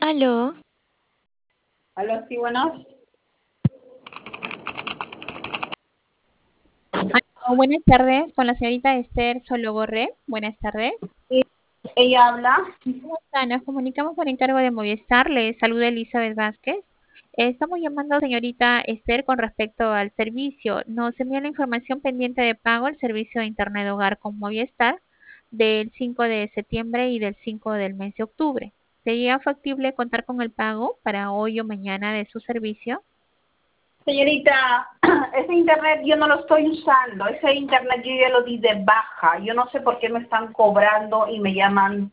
Aló, Aló, sí, buenos. Buenas tardes, con la señorita Esther Sologorre. Buenas tardes. Sí, ella habla. ¿Cómo está? Nos comunicamos por encargo de Movistar. Le saluda Elizabeth Vázquez. Estamos llamando, señorita Esther, con respecto al servicio. Nos envía la información pendiente de pago el servicio de Internet Hogar con Movistar del 5 de septiembre y del 5 del mes de octubre. ¿Sería factible contar con el pago para hoy o mañana de su servicio? Señorita, ese internet yo no lo estoy usando. Ese internet yo ya lo di de baja. Yo no sé por qué me están cobrando y me llaman